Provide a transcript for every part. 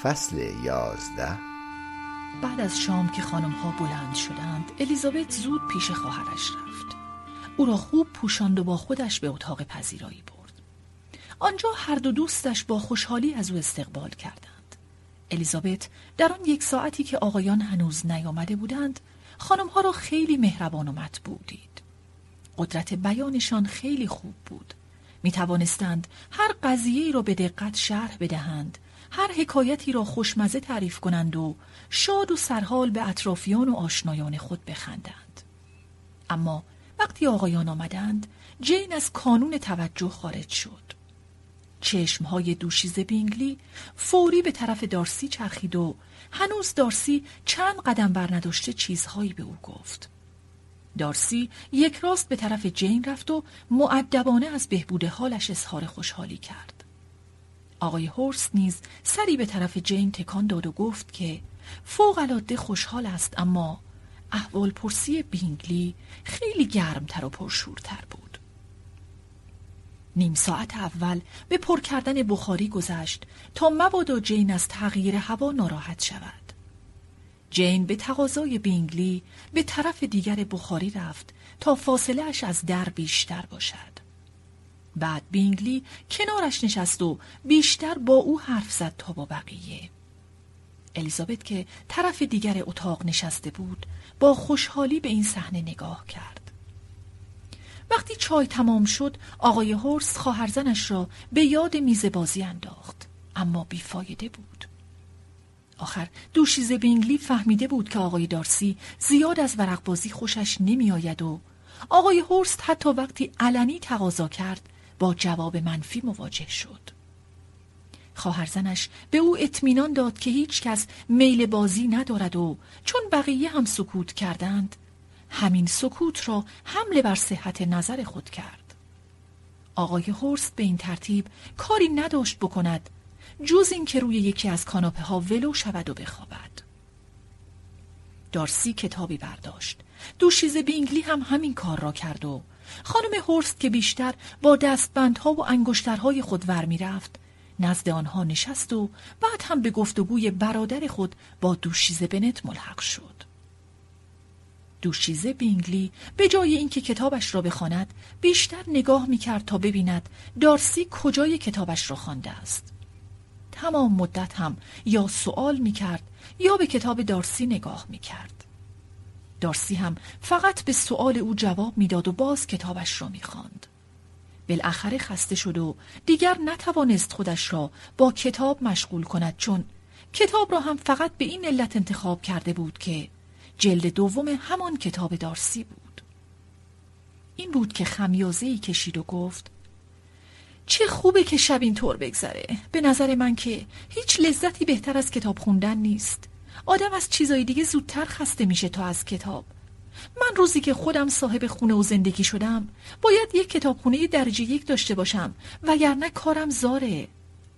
فصل 11. بعد از شام که خانم‌ها بلند شدند، الیزابت زود پیش خواهرش رفت. او را خوب پوشاند و با خودش به اتاق پذیرایی برد. آنجا هر دو دوستش با خوشحالی از او استقبال کردند. الیزابت در آن 1 ساعتی که آقایان هنوز نیامده بودند، خانم‌ها را خیلی مهربان و مطبوع دید. قدرت بیانشان خیلی خوب بود. می توانستند هر قضیه‌ای را به دقت شرح بدهند، هر حکایتی را خوشمزه تعریف کنند و شاد و سرحال به اطرافیان و آشنایان خود بخندند. اما وقتی آقایان آمدند، جین از کانون توجه خارج شد. چشمهای دوشیزه بینگلی فوری به طرف دارسی چرخید و هنوز دارسی چند قدم برنداشته چیزهایی به او گفت. دارسی یک راست به طرف جین رفت و مؤدبانه از بهبود حالش اظهار خوشحالی کرد. آقای هورست نیز سری به طرف جین تکان داد و گفت که فوق‌العاده خوشحال است، اما احوال پرسی بینگلی خیلی گرمتر و پرشورتر بود. 1/2 ساعت اول به پر کردن بخاری گذشت تا مبادا جین از تغییر هوا ناراحت شود. جین به تقاضای بینگلی به طرف دیگر بخاری رفت تا فاصله اش از در بیشتر باشد. بعد بینگلی کنارش نشست و بیشتر با او حرف زد تا با بقیه. الیزابت که طرف دیگر اتاق نشسته بود با خوشحالی به این صحنه نگاه کرد. وقتی چای تمام شد، آقای هورست خواهرزنش را به یاد میز بازی انداخت، اما بیفایده بود. آخر دوشیزه بینگلی فهمیده بود که آقای دارسی زیاد از ورق بازی خوشش نمی آید و آقای هورست حتی وقتی علنی تقاضا کرد با جواب منفی مواجه شد. خواهرزنش به او اطمینان داد که هیچ کس میل بازی ندارد و چون بقیه هم سکوت کردند، همین سکوت را حمله بر صحت نظر خود کرد. آقای هورست به این ترتیب کاری نداشت بکند جز این که روی یکی از کاناپه ها ولو شود و بخوابد. دارسی کتابی برداشت. دوشیزه بینگلی هم همین کار را کرد و خانم هورست که بیشتر با دستبندها و انگشترهای خود ور می رفت، نزد آنها نشست و بعد هم به گفتگوی برادر خود با دوشیزه بنت ملحق شد. دوشیزه بینگلی به جای اینکه کتابش را بخواند، بیشتر نگاه می کرد تا ببیند دارسی کجای کتابش را خوانده است. تمام مدت هم یا سوال می کرد یا به کتاب دارسی نگاه می کرد. دارسی هم فقط به سوال او جواب می داد و باز کتابش را می خواند. بالاخره خسته شد و دیگر نتوانست خودش را با کتاب مشغول کند، چون کتاب را هم فقط به این علت انتخاب کرده بود که جلد دوم همان کتاب دارسی بود. این بود که خمیازه‌ای کشید و گفت: چه خوبه که شب اینطور بگذره. به نظر من که هیچ لذتی بهتر از کتاب خوندن نیست. آدم از چیزای دیگه زودتر خسته میشه تا از کتاب. من روزی که خودم صاحب خونه و زندگی شدم باید یک کتابخونه درجه 1 داشته باشم، وگرنه کارم زاره.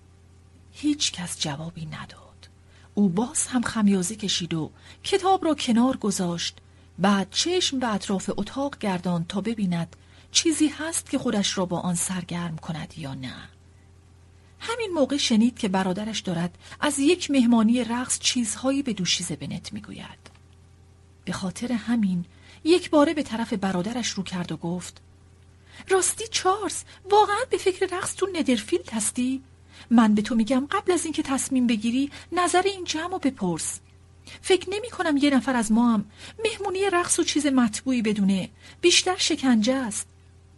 هیچ کس جوابی نداد. او باز هم خمیازه کشید و کتاب را کنار گذاشت. بعد چشم به اطراف اتاق گرداند تا ببیند چیزی هست که خودش را با آن سرگرم کند یا نه. همین موقع شنید که برادرش دارد از یک مهمانی رقص چیزهایی به دوشیزه بنت میگوید. به خاطر همین یک باره به طرف برادرش رو کرد و گفت: راستی چارلز، واقعا به فکر رقص تو ندرفیلد هستی؟ من به تو میگم قبل از اینکه تصمیم بگیری نظر این جمع رو بپرس. فکر نمی کنم یه نفر از ما هم مهمونی رقص و چیز مطبوعی بدونه. بیشتر شکنجه است.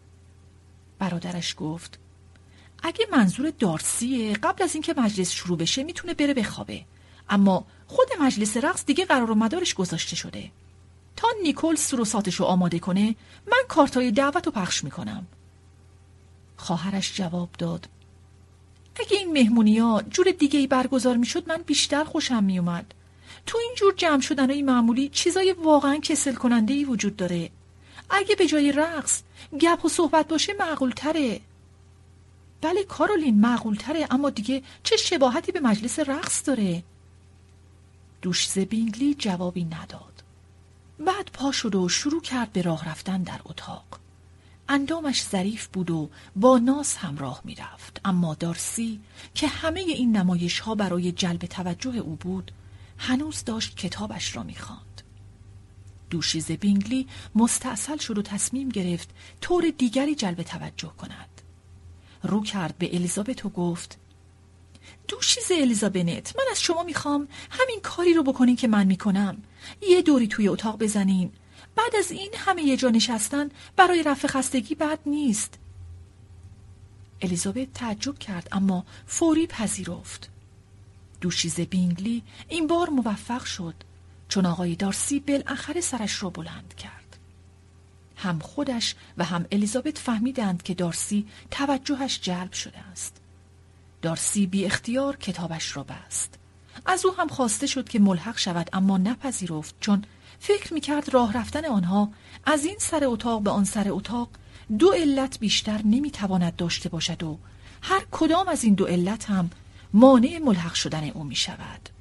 برادرش گفت: اگه منظور دارسیه قبل از اینکه مجلس شروع بشه میتونه بره بخوابه، اما خود مجلس رقص دیگه قرار و مدارش گذاشته شده. تا نیکول سروساتشو آماده کنه من کارتای دعوت رو پخش میکنم. خواهرش جواب داد: اگه این مهمونی‌ها جور دیگه‌ای برگزار میشد من بیشتر خوشم میومد. تو این جور جمع شدنای معمولی چیزای واقعا کسل کننده‌ای وجود داره. اگه به جای رقص گپ و صحبت باشه معقول تره. بله کارولین، معقول تره، اما دیگه چه شباهتی به مجلس رقص داره؟ دوشیزه بینگلی جوابی نداد. بعد پا شد و شروع کرد به راه رفتن در اتاق. اندامش ظریف بود و با ناز همراه می رفت. اما دارسی که همه این نمایش ها برای جلب توجه او بود هنوز داشت کتابش را می خواند. دوشیزه بینگلی مستعسل شد و تصمیم گرفت طور دیگری جلب توجه کند. رو کرد به الیزابت و گفت: دوشیزه الیزابت، من از شما میخوام همین کاری رو بکنین که من میکنم. یه دوری توی اتاق بزنین. بعد از این همه یه جا نشستن برای رفع خستگی بد نیست. الیزابت تعجب کرد اما فوری پذیرفت. دوشیزه بینگلی این بار موفق شد، چون آقای دارسی بالاخره سرش را بلند کرد. هم خودش و هم الیزابت فهمیدند که دارسی توجهش جلب شده است. دارسی بی اختیار کتابش را بست. از او هم خواسته شد که ملحق شود اما نپذیرفت، چون فکر میکرد راه رفتن آنها از این سر اتاق به آن سر اتاق 2 علت بیشتر نمیتواند داشته باشد و هر کدام از این 2 علت هم مانع ملحق شدن او میشود.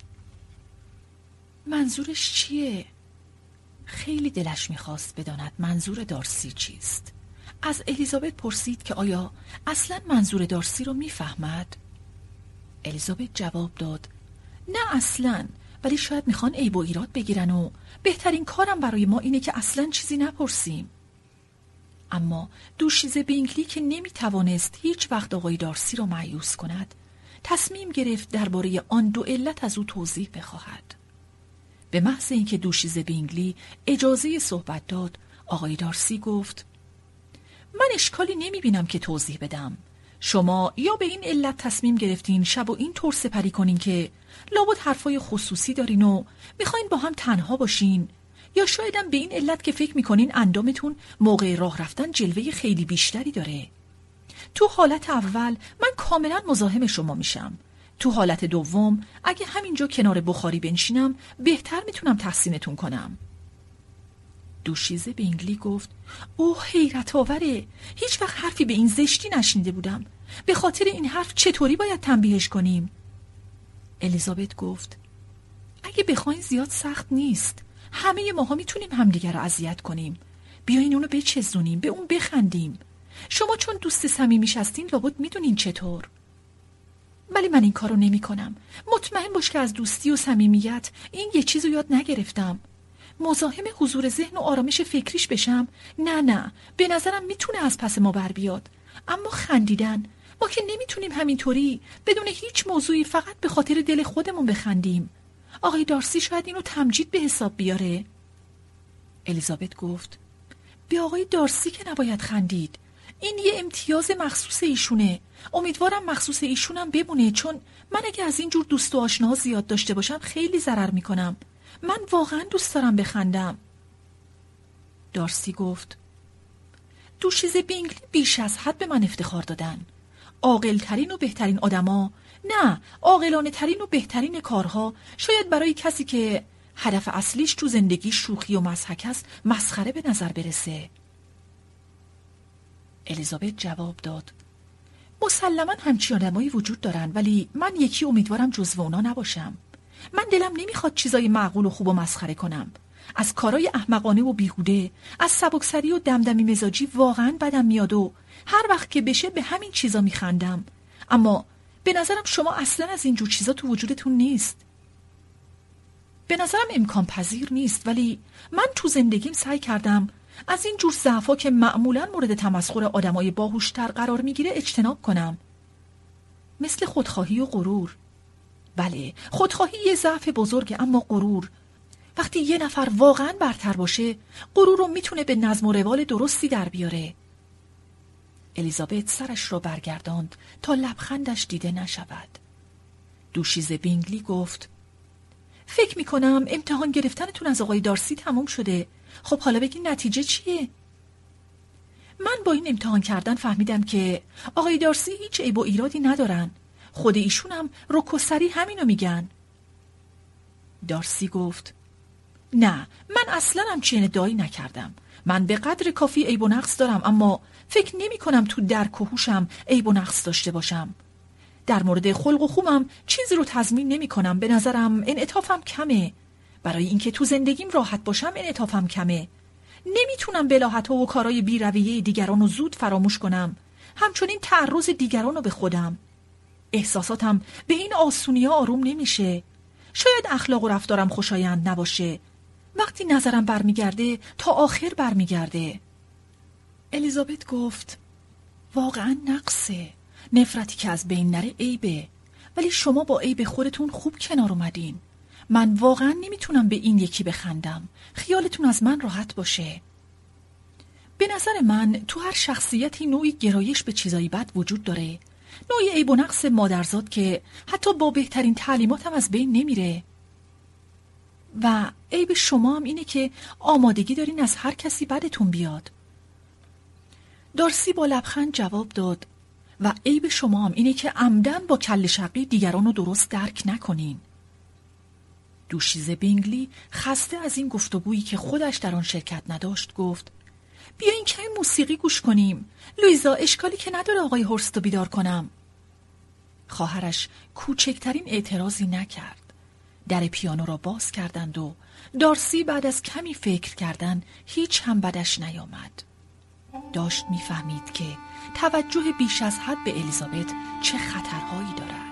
منظورش چیه؟ خیلی دلش میخواست بداند منظور دارسی چیست. از الیزابت پرسید که آیا اصلا منظور دارسی رو میفهمد؟ الیزابت جواب داد: نه اصلا، ولی شاید میخوان عیب و ایراد بگیرن و بهترین کارم برای ما اینه که اصلا چیزی نپرسیم. اما دوشیزه بینگلی که نمیتوانست هیچ وقت آقای دارسی را مایوس کند تصمیم گرفت درباره آن 2 علت از او توضیح بخواهد. به محض اینکه دوشیزه بینگلی اجازه صحبت داد آقای دارسی گفت: من اشکالی نمیبینم که توضیح بدم. شما یا به این علت تصمیم گرفتین شب و این طور سپری کنین که لابد حرفای خصوصی دارین و میخواین با هم تنها باشین، یا شایدم به این علت که فکر میکنین اندامتون موقع راه رفتن جلوه خیلی بیشتری داره. تو حالت اول من کاملا مزاحم شما میشم. تو حالت دوم اگه همینجا کنار بخاری بنشینم بهتر میتونم تحسینتون کنم. دوشیزه بینگلی گفت: اوه حیرت آوره، هیچ وقت حرفی به این زشتی نشنیده بودم. به خاطر این حرف چطوری باید تنبیهش کنیم؟ الیزابت گفت: اگه بخواین زیاد سخت نیست. همه ماها میتونیم همدیگر رو اذیت کنیم. بیاین اونو بچزونیم، به اون بخندیم. شما چون دوست صمیمیش هستین لابد میدونین چطور. ولی من این کارو نمی کنم. مطمئن باش که از دوستی و صمیمیت این یه چیزو یاد نگرفتم. مزاحم حضور ذهن و آرامش فکریش بشم؟ نه، به نظرم میتونه از پس ما بر بیاد. اما خندیدن، ما که نمیتونیم همینطوری بدون هیچ موضوعی فقط به خاطر دل خودمون بخندیم. آقای دارسی شاید اینو تمجید به حساب بیاره. الیزابت گفت: به آقای دارسی که نباید خندید. این یه امتیاز مخصوص ایشونه. امیدوارم مخصوص ایشونم بمونه، چون من اگه از این جور دوست و آشناها زیاد داشته باشم خیلی ضرر میکنم. من واقعا دوست دارم بخندم. دارسی گفت: دوشیزه بینگلی بیش از حد به من افتخار دادن. عاقل‌ترین و بهترین آدما، نه، عاقلانه ترین و بهترین کارها شاید برای کسی که هدف اصلیش تو زندگی شوخی و مضحک است مسخره به نظر برسه. الیزابت جواب داد: مسلماً همچین آدمایی وجود دارن، ولی من یکی امیدوارم جزو اونا نباشم. من دلم نمیخواد چیزای معقول و خوب و مسخره کنم. از کارای احمقانه و بیهوده، از سبکسری و دمدمی مزاجی واقعاً بدم میاد و هر وقت که بشه به همین چیزا میخندم. اما به نظرم شما اصلاً از این جور چیزا تو وجودتون نیست. به نظرم امکان پذیر نیست، ولی من تو زندگیم سعی کردم از این جور ضعفا که معمولاً مورد تمسخر آدمای باهوشتر قرار میگیره اجتناب کنم. مثل خودخواهی و غرور. بله، خودخواهی یه ضعف بزرگه، اما غرور، وقتی یه نفر واقعاً برتر باشه، غرور رو میتونه به نظم و روال درستی در بیاره. الیزابت سرش رو برگرداند تا لبخندش دیده نشود. دوشیزه بینگلی گفت: فکر میکنم امتحان گرفتنتون از آقای دارسی تموم شده. خب حالا بگین نتیجه چیه؟ من با این امتحان کردن فهمیدم که آقای دارسی هیچ عیب و ایرادی ندارن. خود ایشون هم رک و سری همینو میگن. دارسی گفت: نه، من اصلا همچین ادعایی نکردم. من به قدر کافی عیب و نقص دارم، اما فکر نمی کنم تو درک و هوشم عیب و نقص داشته باشم. در مورد خلق و خوبم چیزی رو تضمین نمی کنم. به نظرم انعطافم کمه. برای اینکه تو زندگیم راحت باشم انعطافم کمه. نمیتونم بلاهت‌ها و کارای بی‌رویه دیگران رو زود فراموش کنم، همچنین تعرض دیگران رو به خودم. احساساتم به این آسونی‌ها آروم نمیشه. شاید اخلاق و رفتارم خوشایند نباشه. وقتی نظرم برمیگرده تا آخر برمیگرده. الیزابت گفت واقعا نقصه. نفرتی که از بین نره عیبه. ولی شما با عیب خودتون خوب کنار اومدین. من واقعا نمیتونم به این یکی بخندم. خیالتون از من راحت باشه. به نظر من تو هر شخصیتی نوعی گرایش به چیزایی بد وجود داره. نوعی عیب و نقص مادرزاد که حتی با بهترین تعلیمات هم از بین نمیره. و عیب شما هم اینه که آمادگی دارین از هر کسی بدتون بیاد. دارسی با لبخند جواب داد و عیب شما هم اینه که عمدن با کله شقی دیگران رو درست درک نکنین. دوشیزه بینگلی خسته از این گفتگویی که خودش در آن شرکت نداشت گفت بیاین کمی موسیقی گوش کنیم. لویزا اشکالی که نداره آقای هورست رو بیدار کنم. خواهرش کوچکترین اعتراضی نکرد. در پیانو را باز کردند و دارسی بعد از کمی فکر کردن هیچ هم بدش نیامد. داشت میفهمید که توجه بیش از حد به الیزابت چه خطرهایی دارد.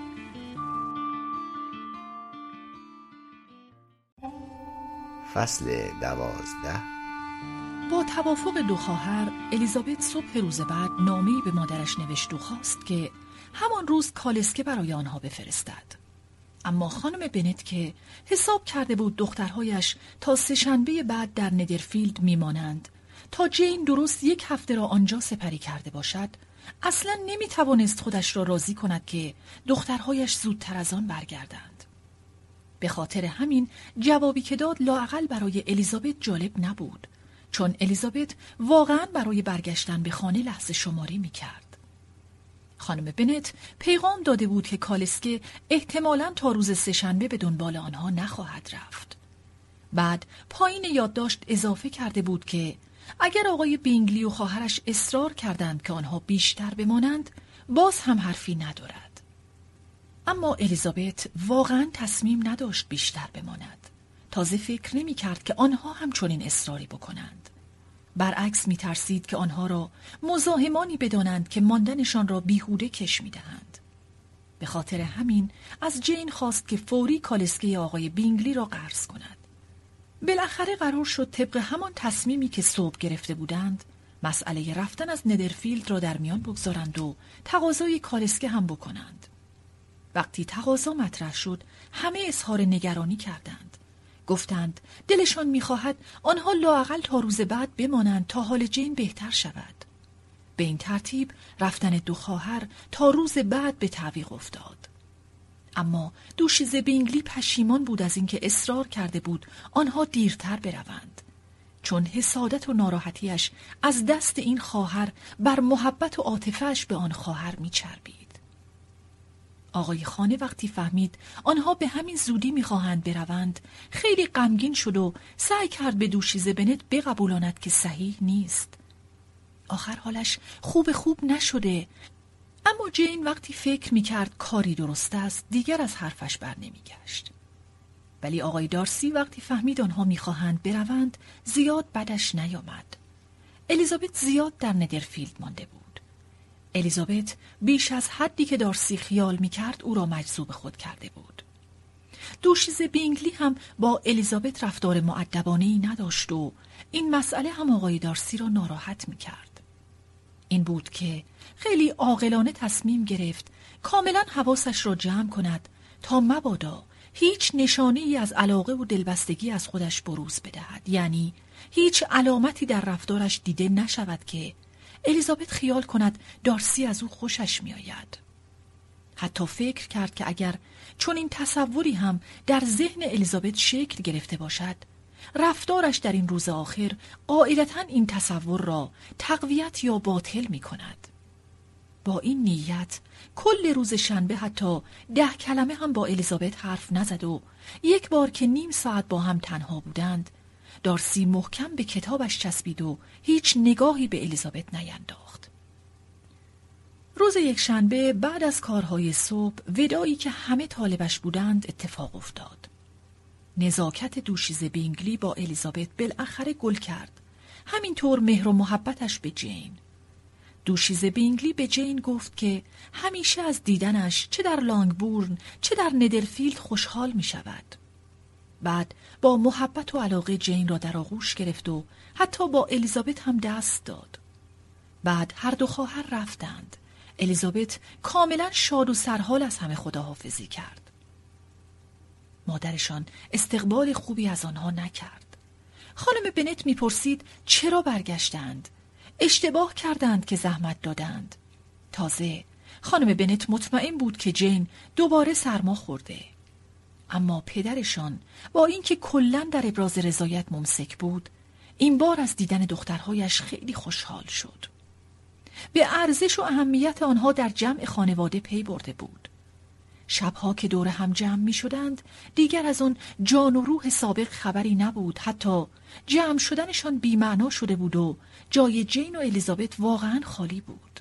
فصل 12. با توافق دو خواهر، الیزابت صبح روز بعد نامه‌ای به مادرش نوشت و خواست که همان روز کالسکه برای آنها بفرستد. اما خانم بنت که حساب کرده بود دخترهایش تا سه‌شنبه بعد در ندرفیلد میمانند تا جین درست 1 هفته را آنجا سپری کرده باشد، اصلا نمیتوانست خودش را راضی کند که دخترهایش زودتر از آن برگردند. به خاطر همین جوابی که داد لااقل برای الیزابت جالب نبود، چون الیزابت واقعا برای برگشتن به خانه لحظه شماری میکرد. خانم بنت پیغام داده بود که کالسکه احتمالاً تا روز سه‌شنبه به دنبال آنها نخواهد رفت. بعد پایین یادداشت اضافه کرده بود که اگر آقای بینگلی و خواهرش اصرار کردند که آنها بیشتر بمانند، باز هم حرفی ندارد. اما الیزابت واقعا تصمیم نداشت بیشتر بماند. تازه فکر نمی کرد که آنها همچنین اصراری بکنند. برعکس می ترسید که آنها را مزاحمانی بدانند که ماندنشان را بیهوده کش می دهند. به خاطر همین از جین خواست که فوری کالسکه آقای بینگلی را قرض کند. بالاخره قرار شد طبق همان تصمیمی که صبح گرفته بودند مسئله رفتن از ندرفیلد را در میان بگذارند و تقاضای کالسکه هم بکنند. وقتی تقاضا مطرح شد همه اظهار نگرانی کردند. گفتند دلشان می‌خواهد آنها لااقل تا روز بعد بمانند تا حال جین بهتر شود. به این ترتیب رفتن دو خواهر تا روز بعد به تعویق افتاد. اما دوشیزه بینگلی پشیمان بود از اینکه اصرار کرده بود آنها دیرتر بروند، چون حسادت و ناراحتیش از دست این خواهر بر محبت و عاطفه‌اش به آن خواهر می‌چربید. آقای خانه وقتی فهمید آنها به همین زودی می‌خواهند بروند، خیلی غمگین شد و سعی کرد به دوشیزه بنت بقبولاند که صحیح نیست. آخر حالش خوب نشده. اما جین وقتی فکر می‌کرد کاری درست است دیگر از حرفش بر نمی‌گشت. ولی آقای دارسی وقتی فهمید آنها می‌خواهند بروند زیاد بدش نیامد. الیزابت زیاد در ندرفیلد مانده بود. الیزابت بیش از حدی که دارسی خیال می‌کرد او را مجذوب خود کرده بود. دوشیزه بینگلی هم با الیزابت رفتار مؤدبانه‌ای نداشت و این مسئله هم آقای دارسی را ناراحت می‌کرد. این بود که خیلی عاقلانه تصمیم گرفت کاملا حواسش را جمع کند تا مبادا هیچ نشانه‌ای از علاقه و دلبستگی از خودش بروز بدهد، یعنی هیچ علامتی در رفتارش دیده نشود که الیزابت خیال کند دارسی از او خوشش می آید. حتی فکر کرد که اگر چون این تصوری هم در ذهن الیزابت شکل گرفته باشد، رفتارش در این روز آخر قاعدتاً این تصور را تقویت یا باطل می کند. با این نیت کل روز شنبه حتی 10 کلمه هم با الیزابت حرف نزد و یک بار که نیم ساعت با هم تنها بودند دارسی محکم به کتابش چسبید و هیچ نگاهی به الیزابت نینداخت. روز یکشنبه بعد از کارهای صبح وداعی که همه طالبش بودند اتفاق افتاد. نزاکت دوشیزه بینگلی با الیزابت بالاخره گل کرد همینطور مهر و محبتش به جین. دوشیزه بینگلی به جین گفت که همیشه از دیدنش چه در لانگبورن چه در ندرفیلد خوشحال می شود. بعد با محبت و علاقه جین را در آغوش گرفت و حتی با الیزابت هم دست داد. بعد هر دو خواهر رفتند. الیزابت کاملا شاد و سرحال از همه خداحافظی کرد. مادرشان استقبال خوبی از آنها نکرد. خانم بنت میپرسید چرا برگشتند؟ اشتباه کردند که زحمت دادند. تازه خانم بنت مطمئن بود که جین دوباره سرما خورده. اما پدرشان با اینکه کلاً در ابراز رضایت ممسک بود، این بار از دیدن دخترهایش خیلی خوشحال شد. به ارزش و اهمیت آنها در جمع خانواده پی برده بود. شبها که دور هم جمع می شدند دیگر از اون جان و روح سابق خبری نبود. حتی جمع شدنشان بی‌معنا شده بود و جای جین و الیزابت واقعاً خالی بود.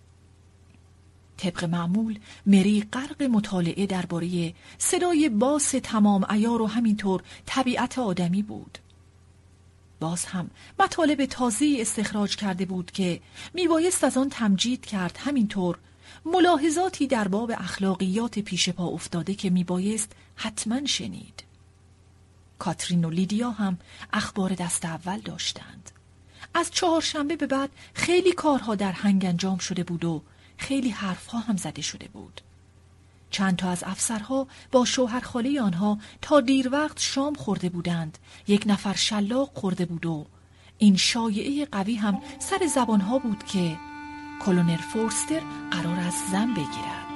طبق معمول مری غرق مطالعه درباره صدای باس تمام عیار و همینطور طبیعت آدمی بود. باز هم مطالب تازه‌ای استخراج کرده بود که میبایست از آن تمجید کرد، همینطور ملاحظاتی در باب اخلاقیات پیش پا افتاده که میبایست حتما شنید. کاترین و لیدیا هم اخبار دست اول داشتند. از چهارشنبه به بعد خیلی کارها در هنگ انجام شده بود و خیلی حرفها هم زده شده بود. چند تا از افسرها با شوهر خاله آنها تا دیر وقت شام خورده بودند. یک نفر شلاق خورده بود و این شایعه قوی هم سر زبانها بود که کلونل فورستر قرار است زن بگیرد.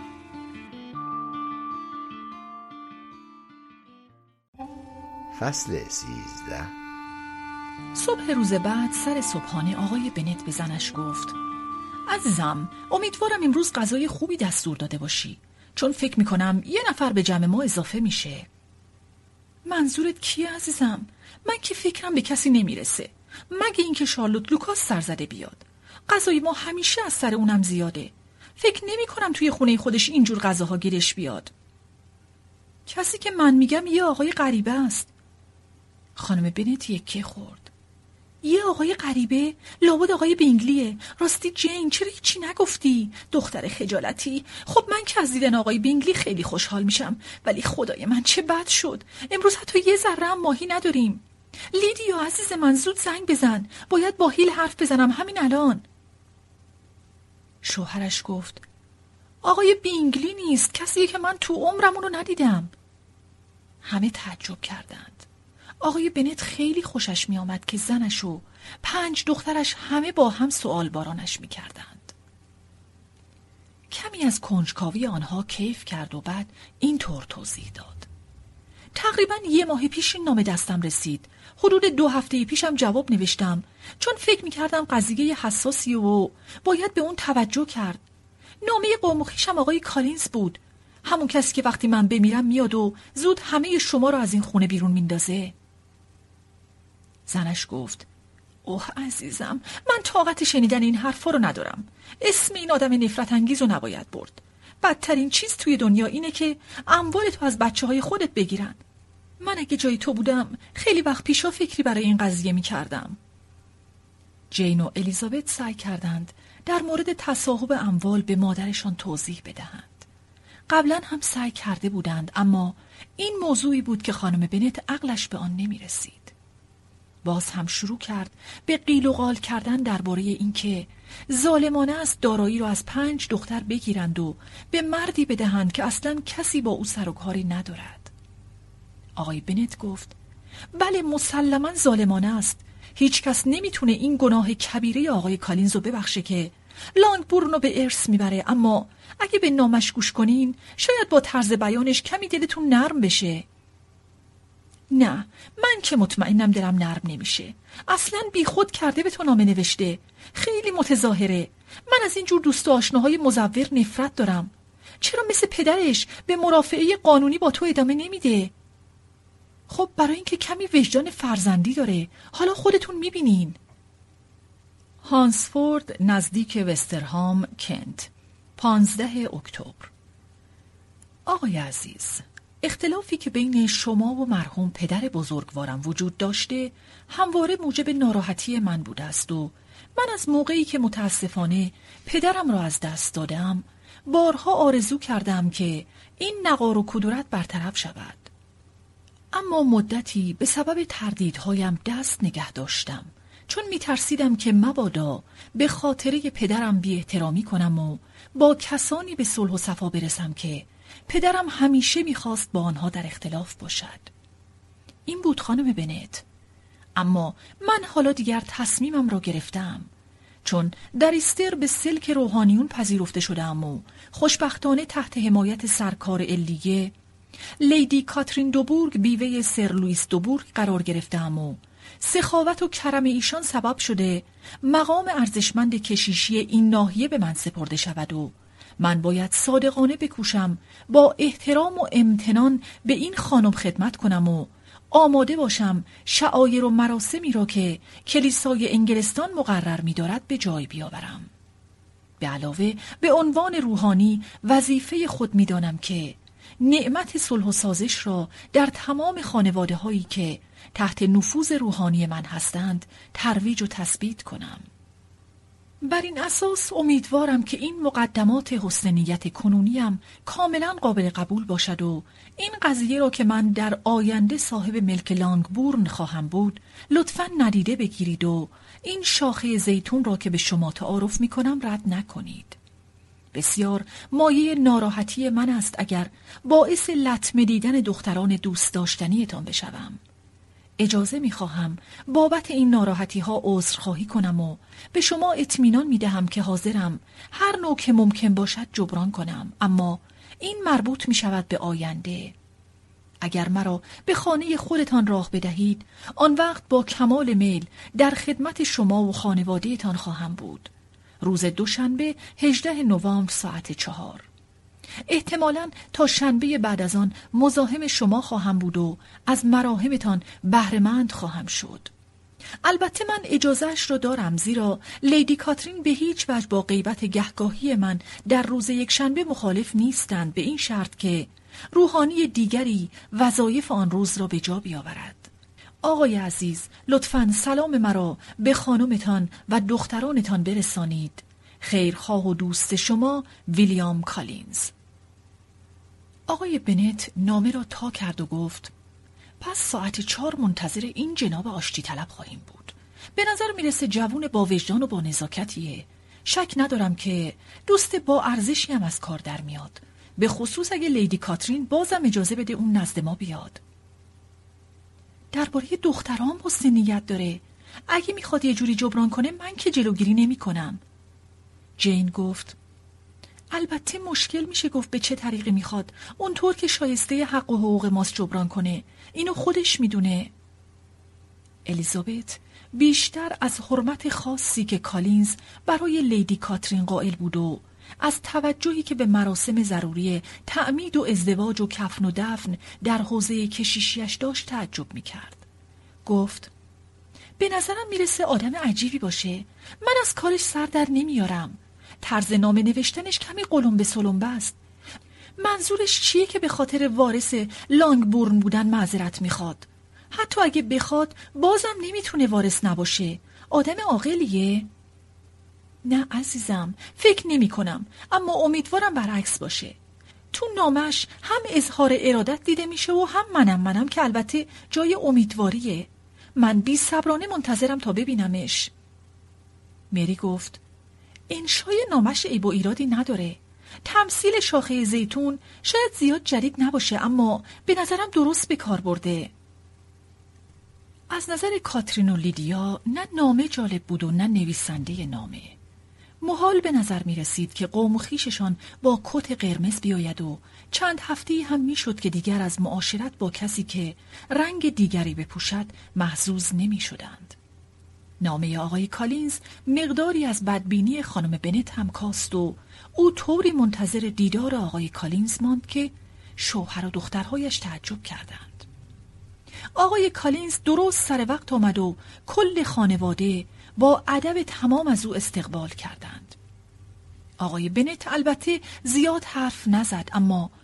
فصل 13. صبح روز بعد سر صبحانه آقای بنت به زنش گفت: عزیزم، امیدوارم امروز غذای خوبی دستور داده باشی، چون فکر میکنم یه نفر به جمع ما اضافه میشه. منظورت کیه عزیزم؟ من که فکرم به کسی نمیرسه، مگه اینکه شارلوت لوکاس سرزده بیاد. غذای ما همیشه از سر اونم زیاده. فکر نمی کنم توی خونه خودش اینجور غذاها گیرش بیاد. کسی که من میگم یه آقای غریبه است. خانم بنت یکه خورد. یه آقای غریبه؟ لابد آقای بینگلیه. راستی جین، چرا هیچی نگفتی؟ دختر خجالتی. خب من که از دیدن آقای بینگلی خیلی خوشحال میشم، ولی خدای من چه بد شد. امروز حتی یه ذره هم ماهی نداریم. لیدیا عزیز من، زود زنگ بزن، باید با هیل حرف بزنم همین الان. شوهرش گفت: آقای بینگلی نیست، کسیه که من تو عمرم اونو ندیدم. همه تعجب کردند. آقای بنت خیلی خوشش می آمد که زنش و 5 دخترش همه با هم سؤال بارانش می کردند. کمی از کنجکاوی آنها کیف کرد و بعد اینطور توضیح داد: تقریباً 1 ماه پیش این نامه دستم رسید. حدود 2 هفته پیشم جواب نوشتم، چون فکر می کردم قضیه حساسی و باید به اون توجه کرد. نامه قوم و خویشم آقای کالینز بود، همون کسی که وقتی من بمیرم میاد و زود همه شما رو از این خونه بیرون میندازه. زنش گفت: اوه عزیزم، من طاقت شنیدن این حرفا رو ندارم. اسم این آدم نفرت انگیز رو نباید برد. بدترین چیز توی دنیا اینه که اموال تو از بچه‌های خودت بگیرن. من اگه جای تو بودم خیلی وقت پیشا فکری برای این قضیه می‌کردم. جین و الیزابت سعی کردند در مورد تصاحب اموال به مادرشان توضیح بدهند. قبلا هم سعی کرده بودند، اما این موضوعی بود که خانم بنت عقلش به آن نمی‌رسید. باز هم شروع کرد به قیل و قال کردن درباره اینکه ظالمانه است دارایی رو از 5 دختر بگیرند و به مردی بدهند که اصلاً کسی با او سر و کاری ندارد. آقای بنت گفت: بله مسلماً ظالمانه است. هیچ کس نمیتونه این گناه کبیره آقای کالینز رو ببخشه که لانگبورن رو به ارث میبره، اما اگه به نامش گوش کنین شاید با طرز بیانش کمی دلتون نرم بشه. نه، من که مطمئنم دلم نرم نمیشه. اصلاً بی خود کرده به تو نامه نوشته. خیلی متظاهره. من از این جور دوست و آشناهای مزور نفرت دارم. چرا مثل پدرش به مرافعه قانونی با تو ادامه نمیده؟ خب برای اینکه کمی وجدان فرزندی داره. حالا خودتون میبینین. هانسفورد، نزدیک وسترهام، کنت، 15 اکتبر. آقای عزیز، اختلافی که بین شما و مرحوم پدر بزرگوارم وجود داشته همواره موجب ناراحتی من بوده است و من از موقعی که متاسفانه پدرم را از دست دادم بارها آرزو کردم که این نقار و کدورت برطرف شود. اما مدتی به سبب تردیدهایم دست نگه داشتم، چون می‌ترسیدم که مبادا به خاطره پدرم بی احترامی کنم و با کسانی به صلح و صفا برسم که پدرم همیشه می‌خواست با آنها در اختلاف باشد. این بود خانم بنت. اما من حالا دیگر تصمیمم را گرفتم، چون در ایستر به سلک روحانیون پذیرفته شدم و خوشبختانه تحت حمایت سرکار علیه لیدی کاترین دوبورگ بیوه سر لوئیس دوبورگ قرار گرفتم و سخاوت و کرم ایشان سبب شده مقام ارزشمند کشیشی این ناحیه به من سپرده شود و من باید صادقانه بکوشم با احترام و امتنان به این خانم خدمت کنم و آماده باشم شعائر و مراسمی را که کلیسای انگلستان مقرر می‌دارد به جای بیاورم. به علاوه به عنوان روحانی وظیفه خود می‌دانم که نعمت صلح و سازش را در تمام خانواده هایی که تحت نفوذ روحانی من هستند ترویج و تثبیت کنم. بر این اساس امیدوارم که این مقدمات حسن نیت کنونیم کاملا قابل قبول باشد و این قضیه را که من در آینده صاحب ملک لانگبورن خواهم بود لطفاً ندیده بگیرید و این شاخه زیتون را که به شما تعارف می کنم رد نکنید. بسیار مایه ناراحتی من است اگر باعث لطمه دیدن دختران دوست داشتنیتان بشوم. اجازه می‌خواهم بابت این ناراحتی‌ها عذرخواهی کنم و به شما اطمینان می‌دهم که حاضرم هر نوع که ممکن باشد جبران کنم، اما این مربوط می‌شود به آینده. اگر مرا به خانه خودتان راه بدهید، آن وقت با کمال میل در خدمت شما و خانواده‌تان خواهم بود. روز دوشنبه 18 نوامبر ساعت 4. احتمالاً تا شنبه بعد از آن مزاحم شما خواهم بود و از مراهمتان بهره‌مند خواهم شد. البته من اجازهش را دارم، زیرا لیدی کاترین به هیچ وجه با غیبت گهگاهی من در روز یکشنبه مخالف نیستند، به این شرط که روحانی دیگری وظایف آن روز را به جا بیاورد. آقای عزیز، لطفاً سلام مرا به خانمتان و دخترانتان برسانید. خیرخواه و دوست شما، ویلیام کالینز. آقای بنت نامه را تا کرد و گفت: پس ساعت 4 منتظر این جناب آشتی طلب خواهیم بود. به نظر میرسه جوون با وجدان و با نزاکتیه. شک ندارم که دوست با ارزشی هم از کار در میاد، به خصوص اگه لیدی کاترین بازم اجازه بده اون نزد ما بیاد. درباره دخترام حسن نیت داره. اگه میخواد یه جوری جبران کنه من که جلوگیری نمی کنم. جین گفت: البته مشکل میشه گفت به چه طریقی میخواد، اونطور که شایسته حق و حقوق ماست جبران کنه. اینو خودش میدونه. الیزابت بیشتر از حرمت خاصی که کالینز برای لیدی کاترین قائل بود و از توجهی که به مراسم ضروری تعمید و ازدواج و کفن و دفن در حوزه کشیشیش داشت تعجب میکرد. گفت: به نظرم میرسه آدم عجیبی باشه. من از کارش سر در نمیارم. طرز نامه نوشتنش کمی قلمبه سلمبه است. منظورش چیه که به خاطر وارث لانگبورن بودن معذرت میخواد؟ حتی اگه بخواد بازم نمیتونه وارث نباشه. آدم عاقلیه؟ نه عزیزم، فکر نمی کنم، اما امیدوارم برعکس باشه. تو نامش هم اظهار ارادت دیده میشه و هم منم که البته جای امیدواریه. من بی‌صبرانه منتظرم تا ببینمش. مری گفت: انشای نامش عیب و ایرادی نداره. تمثیل شاخه زیتون شاید زیاد جدید نباشه، اما به نظرم درست به کار برده. از نظر کاترین و لیدیا نه نامه جالب بود و نه نویسنده نامه. محال به نظر می رسید که قوم و خویششان با کت قرمز بیاید و چند هفته هم می شد که دیگر از معاشرت با کسی که رنگ دیگری بپوشد محظوظ نمی شدند. نامه آقای کالینز مقداری از بدبینی خانم بنت هم کاست و او طوری منتظر دیدار آقای کالینز ماند که شوهر و دخترهایش تعجب کردند. آقای کالینز درست سر وقت آمد و کل خانواده با ادب تمام از او استقبال کردند. آقای بنت البته زیاد حرف نزد، اما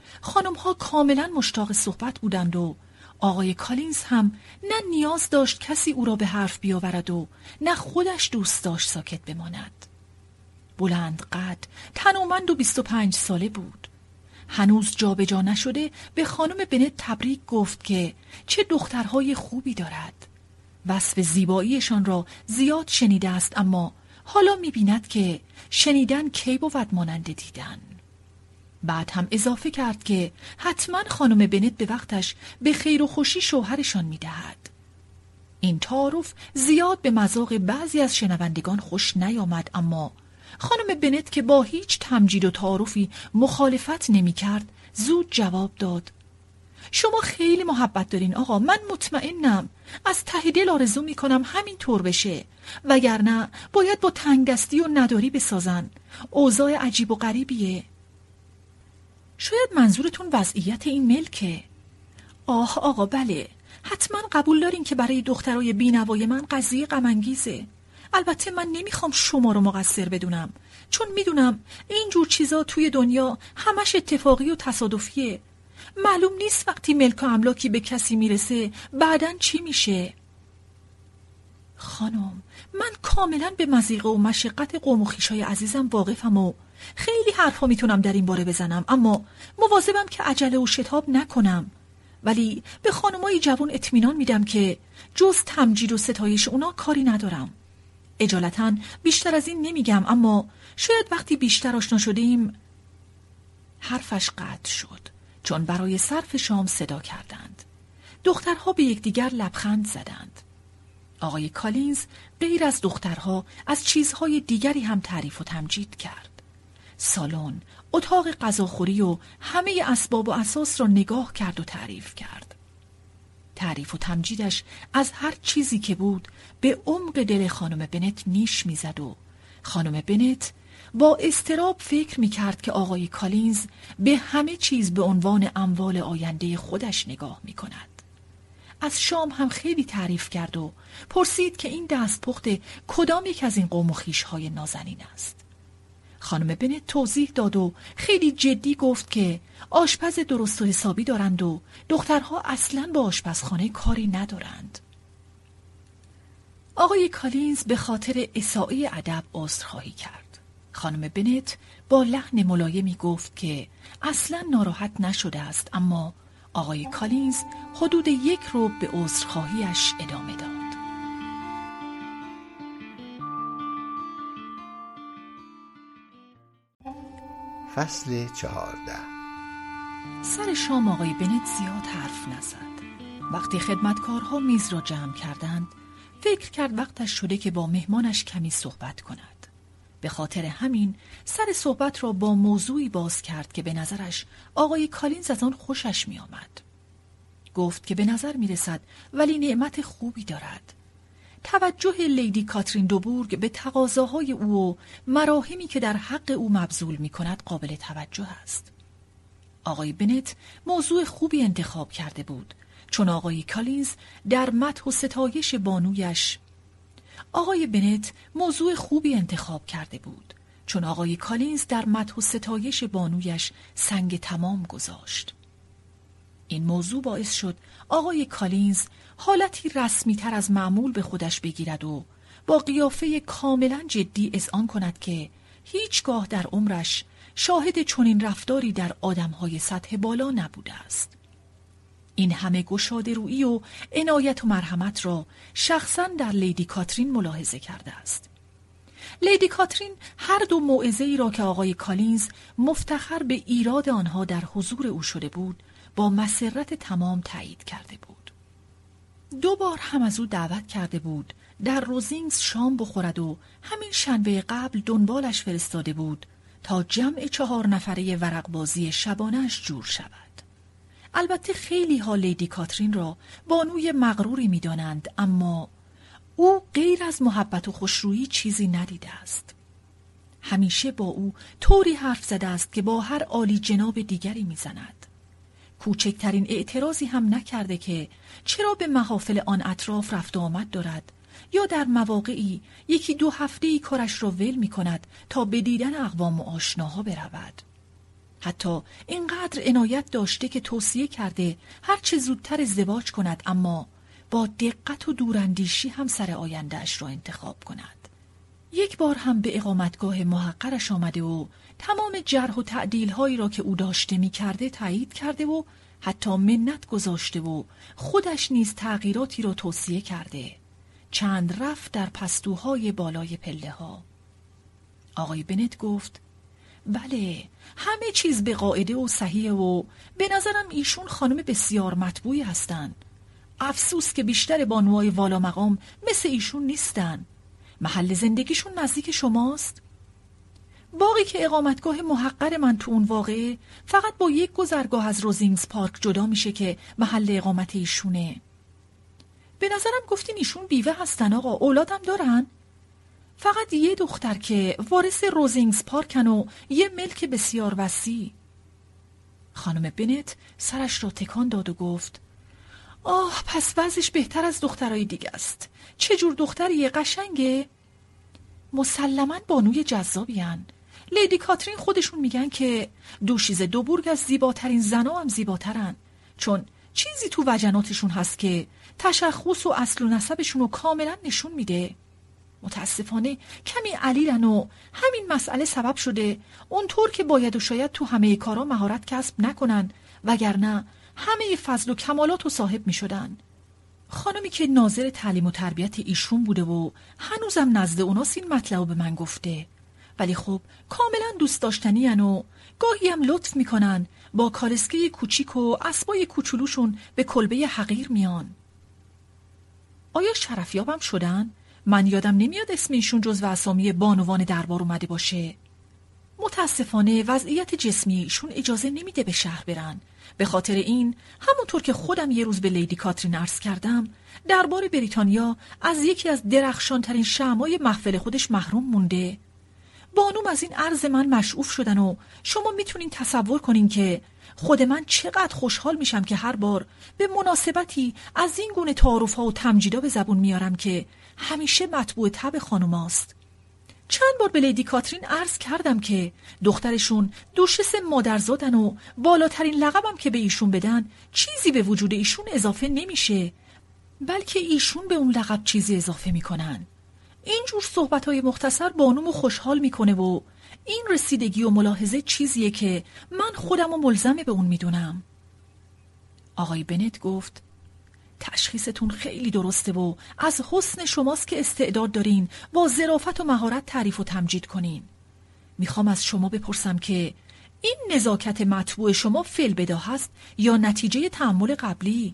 خانم‌ها کاملا مشتاق صحبت بودند و آقای کالینز هم نه نیاز داشت کسی او را به حرف بیاورد و نه خودش دوست داشت ساکت بماند. بلند قد، تنومند و 25 ساله بود. هنوز جابجا نشده به خانم بنت تبریک گفت که چه دخترهای خوبی دارد. وصف زیباییشان را زیاد شنیده است، اما حالا می‌بیند که شنیدن کی بود مانند دیدن. بعد هم اضافه کرد که حتما خانم بنت به وقتش به خیر و خوشی شوهرشان می‌دهد. این تعارف زیاد به مذاق بعضی از شنوندگان خوش نیامد، اما خانم بنت که با هیچ تمجید و تعارفی مخالفت نمی‌کرد زود جواب داد: شما خیلی محبت دارین آقا، من مطمئنم، از ته دل آرزو می‌کنم همین طور بشه، وگرنه باید با تنگدستی و نداری بسازن. اوضاع عجیب و غریبیه. شاید منظورتون وضعیت این ملکه. آه آقا بله، حتما قبول دارین که برای دخترای بی‌نوای من قضیه غم‌انگیزه. البته من نمیخوام شما رو مقصر بدونم، چون میدونم این جور چیزا توی دنیا همش اتفاقی و تصادفیه. معلوم نیست وقتی ملک و املاکی به کسی میرسه بعدن چی میشه. خانم، من کاملا به مضیقه و مشقت قوم و خویشای عزیزم واقفم و خیلی حرفا میتونم در این باره بزنم، اما مواظبم که عجله و شتاب نکنم. ولی به خانمای جوان اطمینان میدم که جز تمجید و ستایش اونا کاری ندارم. اجالتا بیشتر از این نمیگم، اما شاید وقتی بیشتر آشنا شدیم. حرفش قطع شد چون برای صرف شام صدا کردند. دخترها به یکدیگر لبخند زدند. آقای کالینز غیر از دخترها از چیزهای دیگری هم تعریف و تمجید کرد. سالن، اتاق غذاخوری و همه اسباب و اساس را نگاه کرد و تعریف کرد. تعریف و تمجیدش از هر چیزی که بود به عمق دل خانم بنت نیش میزد و خانم بنت با اضطراب فکر میکرد که آقای کالینز به همه چیز به عنوان اموال آینده خودش نگاه میکند. از شام هم خیلی تعریف کرد و پرسید که این دستپخت کدام یک از این قوم و خویش‌های نازنین است. خانم بنت توضیح داد و خیلی جدی گفت که آشپز درست و حسابی دارند و دخترها اصلاً با آشپزخانه کاری ندارند. آقای کالینز به خاطر اساءه ادب عذرخواهی کرد. خانم بنت با لحن ملایمی گفت که اصلاً ناراحت نشده است، اما آقای کالینز حدود 1 ربع به عذرخواهیش ادامه داد. فصل 14. سر شام آقای بنت زیاد حرف نزد. وقتی خدمتکارها میز را جمع کردند، فکر کرد وقتش شده که با مهمانش کمی صحبت کند. به خاطر همین سر صحبت را با موضوعی باز کرد که به نظرش آقای کالینز از آن خوشش می آمد. گفت که به نظر می رسد ولی نعمت خوبی دارد. توجه لیدی کاترین دوبورگ به تقاضاهای او و مراهمی که در حق او مبذول می کند قابل توجه است. آقای بنت موضوع خوبی انتخاب کرده بود، چون آقای کالینز در مدح و ستایش بانویش سنگ تمام گذاشت. این موضوع باعث شد آقای کالینز حالتی رسمی تر از معمول به خودش بگیرد و با قیافه کاملا جدی اذعان کند که هیچگاه در عمرش شاهد چنین رفتاری در آدمهای سطح بالا نبوده است. این همه گشاده رویی و عنایت و مرحمت را شخصاً در لیدی کاترین ملاحظه کرده است. لیدی کاترین هر دو موعظه‌ای را که آقای کالینز مفتخر به ایراد آنها در حضور او شده بود با مسرت تمام تایید کرده بود. 2 بار هم از او دعوت کرده بود در روزینگز شام بخورد و همین شنبه قبل دنبالش فرستاده بود تا جمع 4 نفره ورق بازی شبانه‌اش جور شود. البته خیلی ها لیدی کاترین را بانوی مغروری می دانند، اما او غیر از محبت و خوشرویی چیزی ندیده است. همیشه با او طوری حرف زده است که با هر عالی جناب دیگری می زند. کوچکترین اعتراضی هم نکرده که چرا به محافل آن اطراف رفت و آمد دارد یا در مواقعی 1-2 هفته‌ای کارش را ول می کند تا به دیدن اقوام و آشناها برود. حتی اینقدر عنایت داشته که توصیه کرده هر چه زودتر ازدواج کند، اما با دقت و دوراندیشی هم سر آینده‌اش را انتخاب کند. یک بار هم به اقامتگاه محقرش آمده و تمام جرح و تعدیل‌هایی را که او داشته می‌کرده تایید کرده و حتی منت گذاشته و خودش نیز تغییراتی را توصیه کرده. چند رفت در پستوهای بالای پله‌ها. آقای بنت گفت: بله، همه چیز به قاعده و صحیحه و به نظرم ایشون خانم بسیار مطبوعی هستن. افسوس که بیشتر بانوهای والا مقام مثل ایشون نیستن. محل زندگیشون نزدیک شماست؟ باغی که اقامتگاه محقر من تو اون واقعه فقط با یک گذرگاه از روزینگز پارک جدا میشه که محل اقامت ایشونه. به نظرم گفتین ایشون بیوه هستن آقا، اولادم دارن؟ فقط یه دختر که وارث روزینگز پارکن و یه ملک بسیار وسیع. خانم بنت سرش را تکان داد و گفت: آه، پس وضعش بهتر از دخترای دیگه است. چه جور دختریه؟ قشنگه؟ مسلماً بانوی جذابیان. لیدی کاترین خودشون میگن که دوشیزه دوبورگ از زیباترین زنا هم زیباترن، چون چیزی تو وجناتشون هست که تشخص و اصل و نسبشون رو کاملا نشون میده. متاسفانه کمی علیلن و همین مسئله سبب شده اونطور که باید و شاید تو همه کارا مهارت کسب نکنن، وگرنه همه فضل و کمالات رو صاحب می شدن. خانمی که ناظر تعلیم و تربیت ایشون بوده و هنوزم نزد اوناس این مطلب به من گفته، ولی خب کاملا دوست داشتنی هن و گاهی هم لطف میکنن با کالسکه کوچیک و اسبای کوچولوشون به کلبه حقیر میان. آیا شرفیابم شدن؟ من یادم نمیاد اسم ایشون جزو اسامی بانوان دربار اومده باشه. متاسفانه وضعیت جسمی ایشون اجازه نمیده به شهر برن. به خاطر این همونطور که خودم یه روز به لیدی کاترین عرض کردم، دربار بریتانیا از یکی از درخشانترین شمعای محفل خودش محروم مونده. بانوم از این عرض من مشعوف شدن و شما میتونین تصور کنین که خود من چقدر خوشحال میشم که هر بار به مناسبتی از این گونه تعارف‌ها و تمجیدا به زبون میارم که همیشه مطبوع طبع خانوماست. چند بار به لیدی کاترین عرض کردم که دخترشون دوشیز مادرزادن و بالاترین لقبم که به ایشون بدن چیزی به وجود ایشون اضافه نمیشه، بلکه ایشون به اون لقب چیزی اضافه میکنن. اینجور صحبتهای مختصر بانومو خوشحال میکنه و این رسیدگی و ملاحظه چیزیه که من خودمو ملزمه به اون میدونم. آقای بنت گفت: تشخیصتون خیلی درسته و از حسن شماست که استعداد دارین با ظرافت و مهارت تعریف و تمجید کنین. میخوام از شما بپرسم که این نزاکت مطبوع شما فی‌البداهه هست یا نتیجه تأمل قبلی؟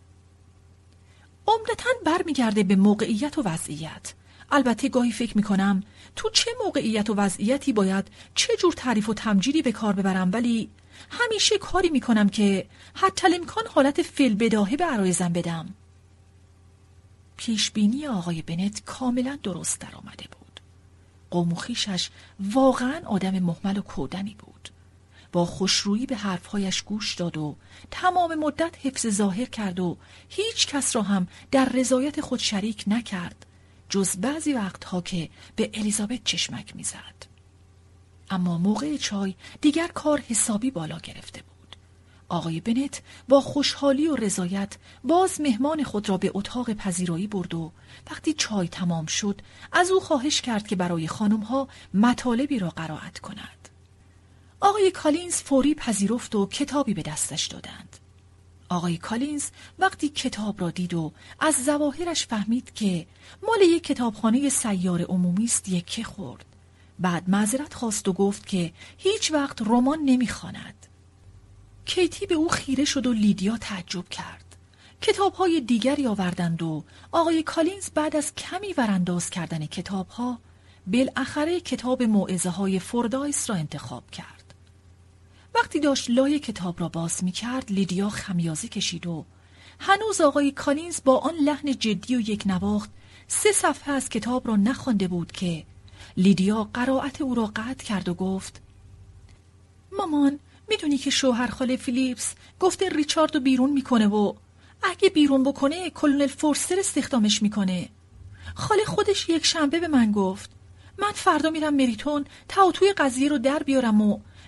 عمدتاً برمیگرده به موقعیت و وضعیت. البته گاهی فکر میکنم تو چه موقعیت و وضعیتی باید چه جور تعریف و تمجیدی به کار ببرم، ولی همیشه کاری میکنم که حتی الامکان حالت فی‌البداهه به عرایزم بدم. پیشبینی آقای بنت کاملا درست در آمده بود. قوم و خویشش واقعا آدم مهمل و کودنی بود. با خوشرویی به حرفهایش گوش داد و تمام مدت حفظ ظاهر کرد و هیچ کس را هم در رضایت خود شریک نکرد، جز بعضی وقتها که به الیزابت چشمک میزد. اما موقع چای دیگر کار حسابی بالا گرفته بود. آقای بنت با خوشحالی و رضایت باز مهمان خود را به اتاق پذیرایی برد و وقتی چای تمام شد از او خواهش کرد که برای خانمها مطالبی را قرائت کند. آقای کالینز فوری پذیرفت و کتابی به دستش دادند. آقای کالینز وقتی کتاب را دید و از ظواهرش فهمید که مال یک کتابخانه سیار عمومی است یکه خورد. بعد معذرت خواست و گفت که هیچ وقت رمان نمیخواند. کیتی به او خیره شد و لیدیا تعجب کرد. کتاب‌های دیگری آوردند و آقای کالینز بعد از کمی ورانداز کردن کتاب‌ها بالاخره کتاب موعظه‌های فوردایس را انتخاب کرد. وقتی داشت لای کتاب را باز می‌کرد لیدیا خمیازه کشید و هنوز آقای کالینز با آن لحن جدی و یک نواخت 3 صفحه از کتاب را نخوانده بود که لیدیا قرائت او را قطع کرد و گفت: مامان، میدونی که شوهر خاله فیلیپس گفته ریچاردو بیرون میکنه و اگه بیرون بکنه کلونل فورستر استخدامش میکنه. خاله خودش یک شنبه به من گفت من فردا میرم مریتون تا توی قضیه رو در بیارم و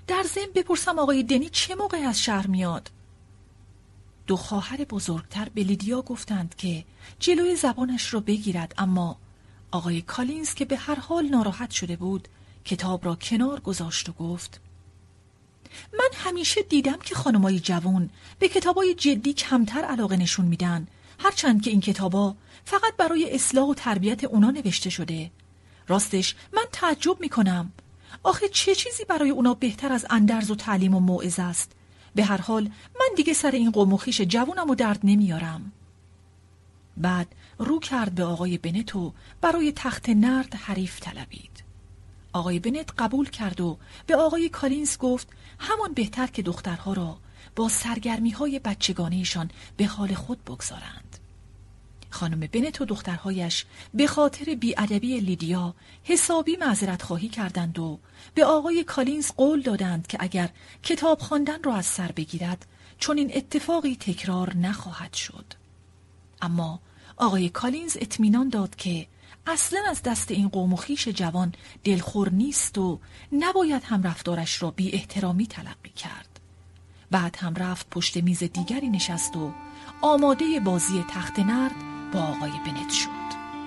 در ضمن بپرسم آقای دنی چه موقع از شهر میاد؟ دو خواهر بزرگتر به لیدیا گفتند که جلوی زبانش را بگیرد، اما آقای کالینز که به هر حال ناراحت شده بود کتاب را کنار گذاشت و گفت: من همیشه دیدم که خانمای جوان به کتابای جدی کمتر علاقه نشون میدن، هرچند که این کتابا فقط برای اصلاح و تربیت اونا نوشته شده. راستش من تعجب میکنم. آخه چه چیزی برای اونا بهتر از اندرز و تعلیم و موعظه است؟ به هر حال من دیگه سر این قوم و خویش جوونم و درد نمیارم. بعد رو کرد به آقای بنت و برای تخت نرد حریف طلبید. آقای بنت قبول کرد و به آقای کالینز گفت همان بهتر که دخترها را با سرگرمی‌های بچگانه‌شان به حال خود بگذارند. خانم بنت و دخترهایش به خاطر بی‌ادبی لیدیا حسابی معذرت خواهی کردند و به آقای کالینز قول دادند که اگر کتاب خواندن را از سر بگیرد چون این اتفاقی تکرار نخواهد شد. اما آقای کالینز اطمینان داد که اصلا از دست این قوم و خویش جوان دلخور نیست و نباید هم رفتارش را بی احترامی تلقی کرد. بعد هم رفت پشت میز دیگری نشست و آماده بازی تخت نرد با آقای بنت شد.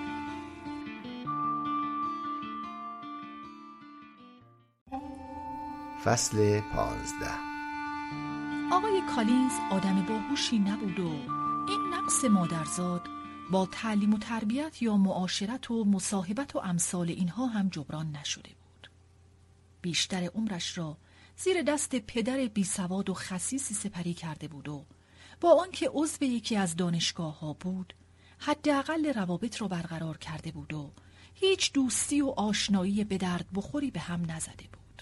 فصل 15. آقای کالینز آدم باهوشی نبود و این نقص مادرزاد با تعلیم و تربیت یا معاشرت و مصاحبت و امثال اینها هم جبران نشده بود. بیشتر عمرش را زیر دست پدر بیسواد و خسیسی سپری کرده بود و با آنکه عضو یکی از دانشگاه ها بود حداقل روابط را برقرار کرده بود و هیچ دوستی و آشنایی به درد بخوری به هم نزده بود.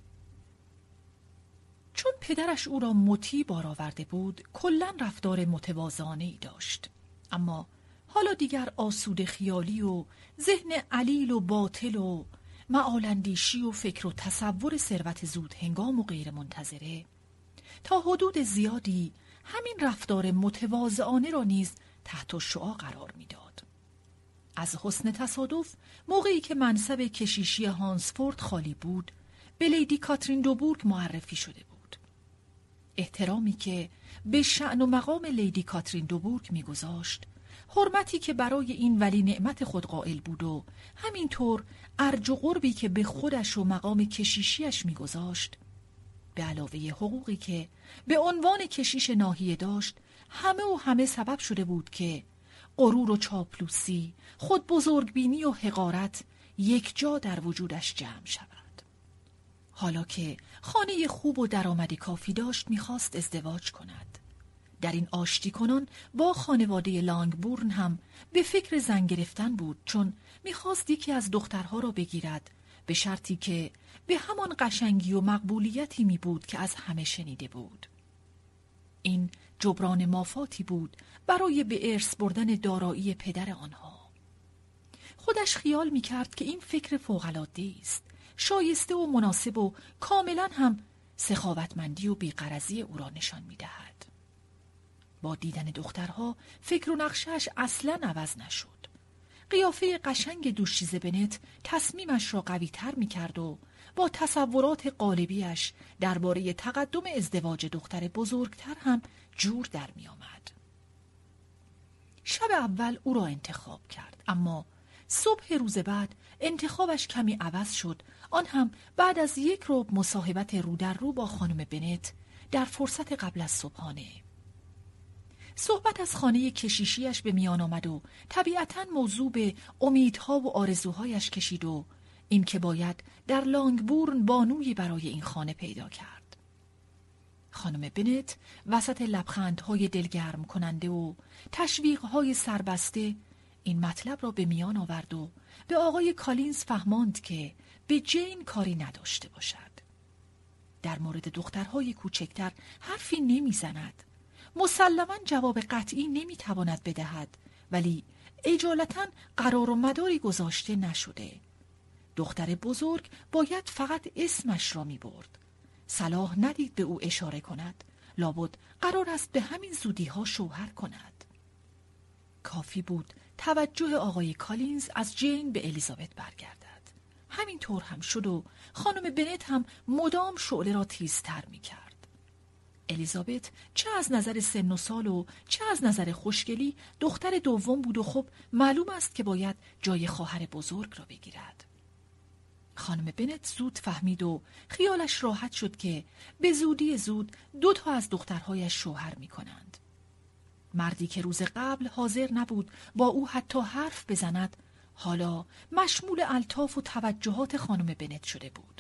چون پدرش او را مطیع بار آورده بود کلاً رفتار متواضعانه‌ای داشت، اما حالا دیگر آسوده خیالی و ذهن علیل و باطل و معال‌اندیشی و فکر و تصور ثروت زود هنگام و غیر منتظره تا حدود زیادی همین رفتار متواضعانه را نیز تحت شعاع قرار می‌داد. از حسن تصادف موقعی که منصب کشیشی هانسفورد خالی بود به لیدی کاترین دوبورگ معرفی شده بود. احترامی که به شأن و مقام لیدی کاترین دوبورگ می‌گذاشت، حرمتی که برای این ولی نعمت خود قائل بود و همینطور ارج و قربی که به خودش و مقام کشیشیش می‌گذاشت، به علاوه حقوقی که به عنوان کشیش ناحیه داشت، همه سبب شده بود که غرور و چاپلوسی، خود بزرگبینی و حقارت یک جا در وجودش جمع شود. حالا که خانه خوب و درآمد کافی داشت می‌خواست ازدواج کند. در این آشتی کنان با خانواده لانگبورن هم به فکر زن گرفتن بود، چون می‌خواست یکی از دخترها را بگیرد، به شرطی که به همان قشنگی و مقبولیتی می بود که از همه شنیده بود. این جبران مافاتی بود برای به ارث بردن دارایی پدر آنها. خودش خیال می کرد که این فکر فوق‌العاده‌ای است، شایسته و مناسب و کاملا هم سخاوتمندی و بی‌غرضی او را نشان می دهد. با دیدن دخترها فکر و نقشش اصلا عوض نشد. قیافه قشنگ دوشیزه بنت تصمیمش را قوی تر می کرد و با تصورات قالبیش درباره تقدم ازدواج دختر بزرگتر هم جور در می آمد. شب اول او را انتخاب کرد، اما صبح روز بعد انتخابش کمی عوض شد، آن هم بعد از یک ربع مصاحبت رو در رو با خانم بنت در فرصت قبل از صبحانه. صحبت از خانه کشیشیش به میان آمد و طبیعتاً موضوع به امیدها و آرزوهایش کشید و این که باید در لانگبورن بانویی برای این خانه پیدا کرد. خانم بنت وسط لبخندهای دلگرم کننده و تشویقهای سربسته این مطلب را به میان آورد و به آقای کالینز فهماند که به جین کاری نداشته باشد. در مورد دخترهای کوچکتر حرفی نمیزند. مسلماً جواب قطعی نمیتواند بدهد، ولی اجالتاً قرار و مداری گذاشته نشده. دختر بزرگ باید فقط اسمش را میبرد. صلاح ندید به او اشاره کند، لابد قرار است به همین زودی‌ها شوهر کند. کافی بود توجه آقای کالینز از جین به الیزابت برگردد. همینطور هم شد و خانم بنت هم مدام شعله را تیزتر می کرد. الیزابت چه از نظر سن و سال و چه از نظر خوشگلی دختر دوم بود و خب معلوم است که باید جای خواهر بزرگ را بگیرد. خانم بنت زود فهمید و خیالش راحت شد که به زودی زود 2 از دخترهایش شوهر می کنند. مردی که روز قبل حاضر نبود با او حتی حرف بزند، حالا مشمول الطاف و توجهات خانم بنت شده بود.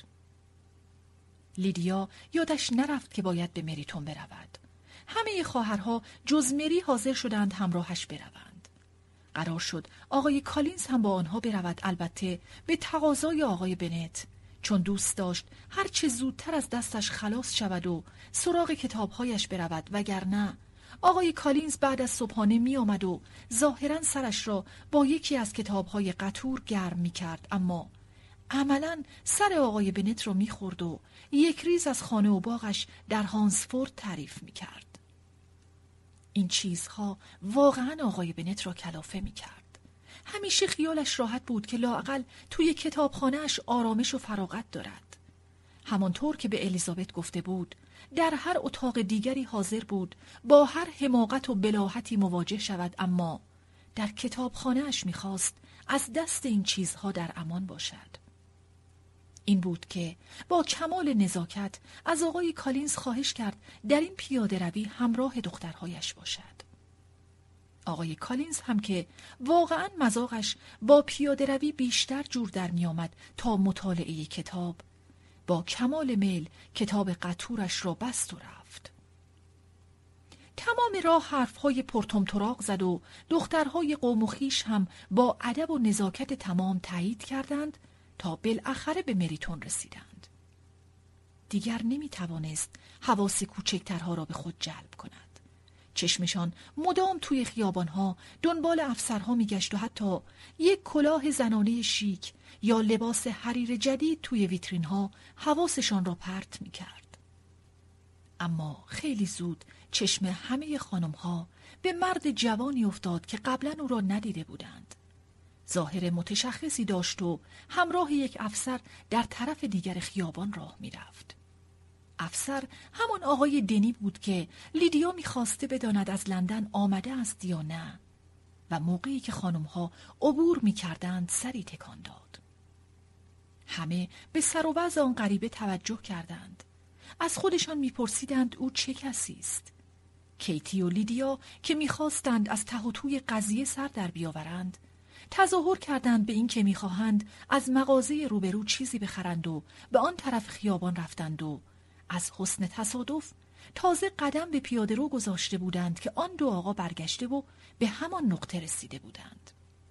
لیدیا یادش نرفت که باید به مریتون برود. همه خواهرها جز مری حاضر شدند همراهش بروند. قرار شد آقای کالینز هم با آنها برود، البته به تقاضای آقای بنت، چون دوست داشت هر چه زودتر از دستش خلاص شود و سراغ کتابهایش برود، وگرنه آقای کالینز بعد از صبحانه می آمد و ظاهراً سرش را با یکی از کتابهای قطور گرم می کرد، اما عملاً سر آقای بنت را می خورد و یک ریز از خانه و باغش در هانسفورد تعریف می کرد. این چیزها واقعاً آقای بنت را کلافه می کرد. همیشه خیالش راحت بود که لااقل توی کتابخانه‌اش آرامش و فراغت دارد. همانطور که به الیزابت گفته بود، در هر اتاق دیگری حاضر بود با هر حماقت و بلاهتی مواجه شود، اما در کتابخانه‌اش می‌خواست از دست این چیزها در امان باشد. این بود که با کمال نزاکت از آقای کالینز خواهش کرد در این پیاده روی همراه دخترهایش باشد. آقای کالینز هم که واقعاً مذاقش با پیاده روی بیشتر جور در می آمد تا مطالعه کتاب، با کمال میل کتاب قطورش را بست و رفت. تمام راه حرفهای پرتمطراق زد و دخترهای قوم و خویش هم با ادب و نزاکت تمام تایید کردند تا بالاخره به مریتون رسیدند. دیگر نمی توانست حواس کوچکترها را به خود جلب کند. چشمشان مدام توی خیابانها دنبال افسرها می گشت و حتی یک کلاه زنانه شیک یا لباس حریر جدید توی ویترینها حواسشان را پرت می کرد. اما خیلی زود چشم همه خانمها به مرد جوانی افتاد که قبلا او را ندیده بودند. ظاهر متشخصی داشت و همراه یک افسر در طرف دیگر خیابان راه می رفت. افسر همان آقای دنی بود که لیدیا می‌خواسته بداند از لندن آمده است یا نه، و موقعی که خانم‌ها عبور می‌کردند سری تکان داد. همه به سر و وضع آن غریبه توجه کردند. از خودشان می‌پرسیدند او چه کسی است. کیتی و لیدیا که می‌خواستند از ته و توی قضیه سر در بیاورند، تظاهر کردند به این که می‌خواهند از مغازه روبرو چیزی بخرند و به آن طرف خیابان رفتند و از حسن تصادف تازه قدم به پیاده رو گذاشته بودند که آن 2 آقا برگشته و به همان نقطه رسیده بودند.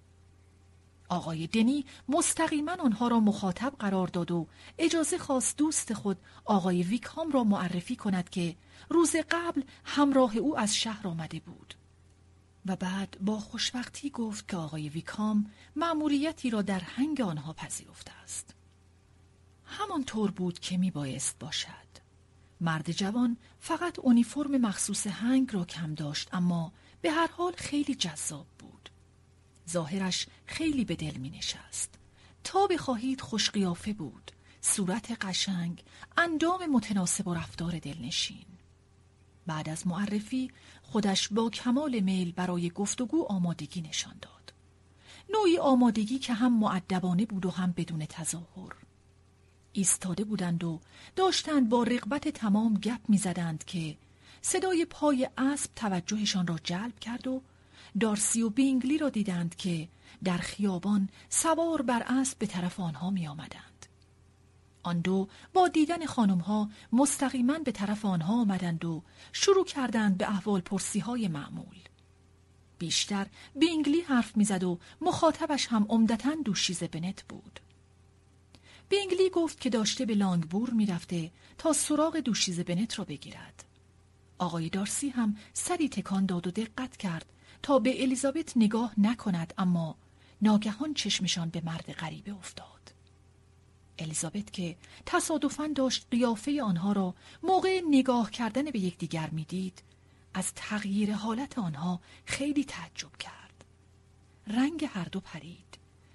آقای دنی مستقیما آنها را مخاطب قرار داد و اجازه خواست دوست خود آقای ویکهام را معرفی کند که روز قبل همراه او از شهر آمده بود. و بعد با خوشبختی گفت که آقای ویکهام مأموریتی را در هنگ آنها پذیرفته است. همانطور بود که می بایست باشد. مرد جوان فقط اونیفرم مخصوص هنگ را کم داشت، اما به هر حال خیلی جذاب بود. ظاهرش خیلی به دل می نشست. تا بخواهید خوش قیافه بود، صورت قشنگ، اندام متناسب و رفتار دلنشین. بعد از معرفی خودش با کمال میل برای گفتگو آمادگی نشان داد. نوعی آمادگی که هم مؤدبانه بود و هم بدون تظاهر. ایستاده بودند و داشتند با رغبت تمام گپ می زدند که صدای پای اسب توجهشان را جلب کرد و دارسی و بینگلی را دیدند که در خیابان سوار بر اسب به طرف آنها می آمدند. آن 2 با دیدن خانمها مستقیما به طرف آنها آمدند و شروع کردند به احوال پرسی های معمول. بیشتر بینگلی حرف می زد و مخاطبش هم عمدتاً دوشیزه بنت بود. بینگلی گفت که داشته به لانگبور می رفته تا سراغ دوشیزه بنت را بگیرد. آقای دارسی هم سری تکان داد و دقت کرد تا به الیزابت نگاه نکند، اما ناگهان چشمشان به مرد غریبه افتاد. الیزابت که تصادفاً داشت قیافه آنها را موقع نگاه کردن به یکدیگر می دید، از تغییر حالت آنها خیلی تعجب کرد. رنگ هر 2 پرید.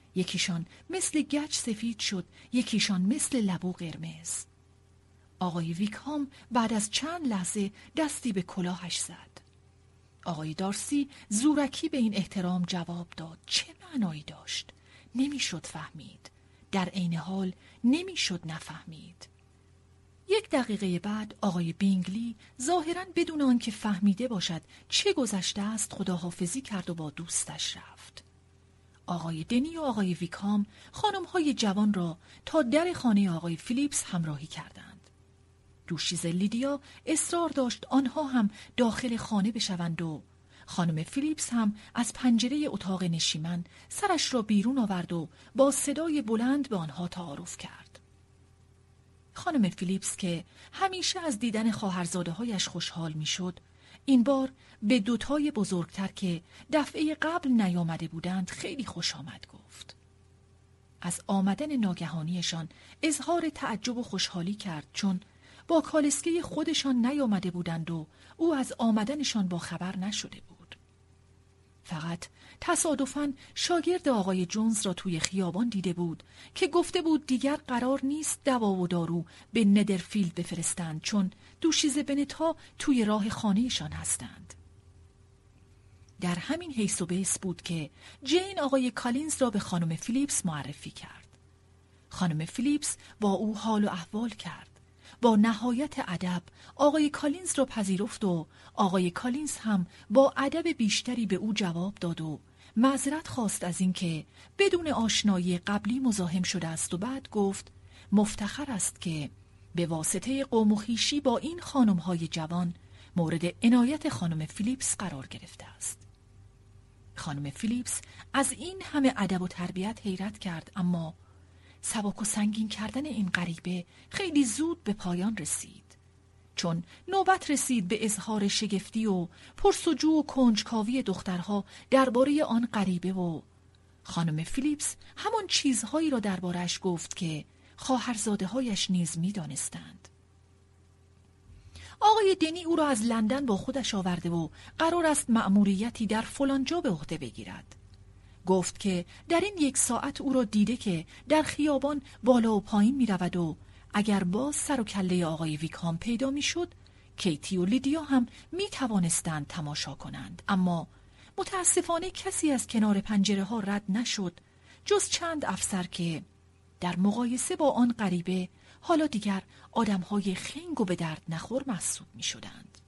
یکیشان مثل گچ سفید شد، یکیشان مثل لبو قرمز. آقای ویکهام بعد از چند لحظه دستی به کلاهش زد. آقای دارسی زورکی به این احترام جواب داد. چه معنایی داشت؟ نمیشد فهمید. در عین حال نمیشد نفهمید. 1 دقیقه بعد آقای بینگلی ظاهراً بدون آنکه فهمیده باشد چه گذشته است خداحافظی کرد و با دوستش رفت. آقای دنی و آقای ویکهام خانم‌های جوان را تا در خانه آقای فیلیپس همراهی کردند. دوشیزه لیدیا اصرار داشت آنها هم داخل خانه بشوند و خانم فیلیپس هم از پنجره اتاق نشیمن سرش را بیرون آورد و با صدای بلند به آنها تعارف کرد. خانم فیلیپس که همیشه از دیدن خواهرزاده‌هایش خوشحال می‌شد، این بار به دوتای بزرگتر که دفعه قبل نیامده بودند خیلی خوش آمد گفت. از آمدن ناگهانیشان اظهار تعجب و خوشحالی کرد، چون با کالسکه خودشان نیامده بودند و او از آمدنشان با خبر نشده بود. فقط تصادفاً شاگرد آقای جونز را توی خیابان دیده بود که گفته بود دیگر قرار نیست دوا و دارو به ندرفیلد بفرستند، چون دوشیزه بنت‌ها توی راه خانه‌شان هستند. در همین حیث و بحث بود که جین آقای کالینز را به خانم فیلیپس معرفی کرد. خانم فیلیپس با او حال و احوال کرد. با نهایت ادب آقای کالینز را پذیرفت و آقای کالینز هم با ادب بیشتری به او جواب داد و معذرت خواست از اینکه بدون آشنایی قبلی مزاحم شده است و بعد گفت مفتخر است که به واسطه قوم و خویشی با این خانم‌های جوان مورد عنایت خانم فیلیپس قرار گرفته است. خانم فیلیپس از این همه ادب و تربیت حیرت کرد، اما سبک و سنگین کردن این غریبه خیلی زود به پایان رسید، چون نوبت رسید به اظهار شگفتی و پرسجو و کنجکاوی دخترها درباره آن غریبه و خانم فیلیپس همان چیزهایی را درباره‌اش گفت که خواهرزاده‌هایش نیز می‌دانستند. آقای دنی او را از لندن با خودش آورده و قرار است مأموریتی در فلان جا به عهده بگیرد. گفت که در این 1 ساعت او را دیده که در خیابان بالا و پایین می رود و اگر باز سر و کله آقای ویکهام پیدا می شد، کیتی و لیدیا هم می توانستند تماشا کنند، اما متاسفانه کسی از کنار پنجره ها رد نشد جز چند افسر که در مقایسه با آن غریبه حالا دیگر آدمهای خنگ و به درد نخور محسوب می شدند.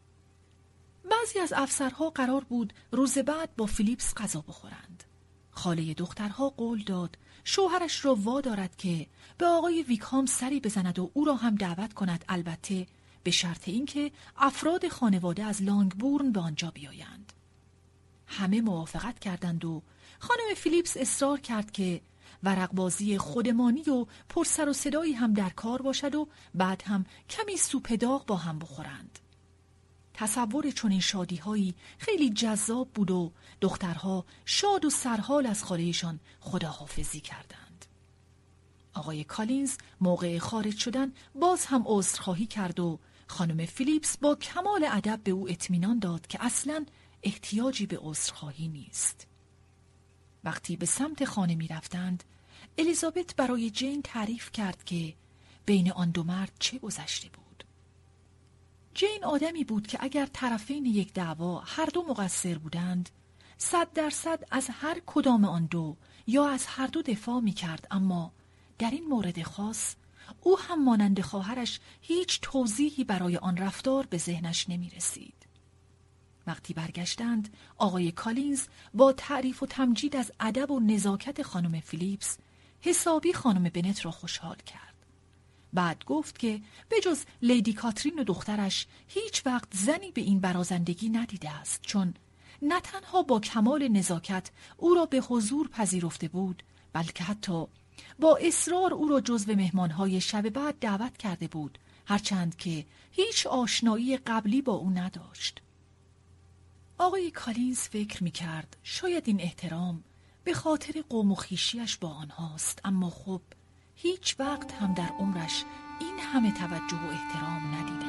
بعضی از افسرها قرار بود روز بعد با فیلیپس غذا بخورند. خاله دخترها قول داد شوهرش را وادارد که به آقای ویکهام سری بزند و او را هم دعوت کند، البته به شرط اینکه افراد خانواده از لانگبورن به آنجا بیایند. همه موافقت کردند و خانم فیلیپس اصرار کرد که ورقبازی خودمانی و پرسر و صدایی هم در کار باشد و بعد هم کمی سوپ داغ با هم بخورند. تصور چنین شادی‌هایی خیلی جذاب بود و دخترها شاد و سرحال از خاله‌شان خداحافظی کردند. آقای کالینز موقع خارج شدن باز هم عذرخواهی کرد و خانم فیلیپس با کمال ادب به او اطمینان داد که اصلاً احتیاجی به عذرخواهی نیست. وقتی به سمت خانه می رفتند، الیزابت برای جین تعریف کرد که بین آن دو مرد چه گذشته بود. جین آدمی بود که اگر طرفین یک دعوا هر دو مقصر بودند، 100% از هر کدام آن دو یا از هر دو دفاع می کرد، اما در این مورد خاص او هم مانند خواهرش هیچ توضیحی برای آن رفتار به ذهنش نمی رسید. وقتی برگشتند، آقای کالینز با تعریف و تمجید از ادب و نزاکت خانم فیلیپس حسابی خانم بنت را خوشحال کرد. بعد گفت که به جز لیدی کاترین و دخترش هیچ وقت زنی به این برازندگی ندیده است، چون نه تنها با کمال نزاکت او را به حضور پذیرفته بود، بلکه حتی با اصرار او را جزو مهمانهای شب بعد دعوت کرده بود، هرچند که هیچ آشنایی قبلی با او نداشت. آقای کالینز فکر می کرد شاید این احترام به خاطر قوم و خویشی‌اش با آنهاست، اما خب هیچ وقت هم در عمرش این همه توجه و احترام ندیده